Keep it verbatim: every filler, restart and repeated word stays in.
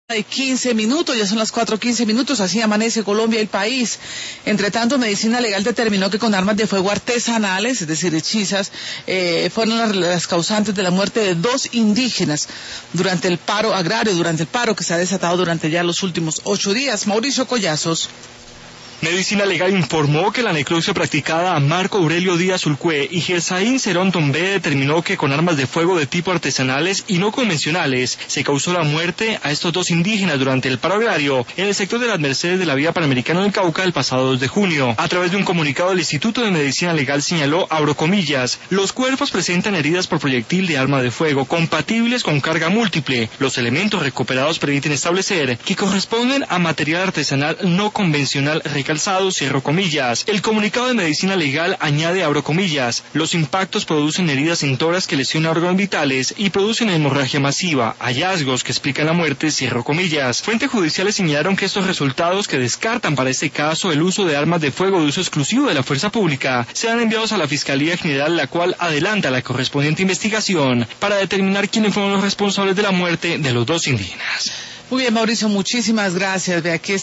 De quince minutos, ya son las cuatro quince minutos, así amanece Colombia, el país. Entre tanto, Medicina Legal determinó que con armas de fuego artesanales, es decir, hechizas, eh, fueron las, las causantes de la muerte de dos indígenas durante el paro agrario, durante el paro que se ha desatado durante ya los últimos ocho días. Mauricio Collazos. Medicina Legal informó que la necropsia practicada a Marco Aurelio Díaz Ulcue y Gersaín Cerón Tombé determinó que con armas de fuego de tipo artesanales y no convencionales se causó la muerte a estos dos indígenas durante el paro agrario en el sector de las Mercedes de la Vía Panamericana del Cauca el pasado dos de junio. A través de un comunicado, el Instituto de Medicina Legal señaló, abro comillas, los cuerpos presentan heridas por proyectil de arma de fuego compatibles con carga múltiple. Los elementos recuperados permiten establecer que corresponden a material artesanal no convencional calzado, cierro comillas. El comunicado de Medicina Legal añade, abro comillas, los impactos producen heridas en tórax que lesionan órganos vitales y producen hemorragia masiva, hallazgos que explican la muerte, cierro comillas. Fuentes judiciales señalaron que estos resultados, que descartan para este caso el uso de armas de fuego de uso exclusivo de la fuerza pública, serán enviados a la Fiscalía General, la cual adelanta la correspondiente investigación para determinar quiénes fueron los responsables de la muerte de los dos indígenas. Muy bien, Mauricio, muchísimas gracias. De aquí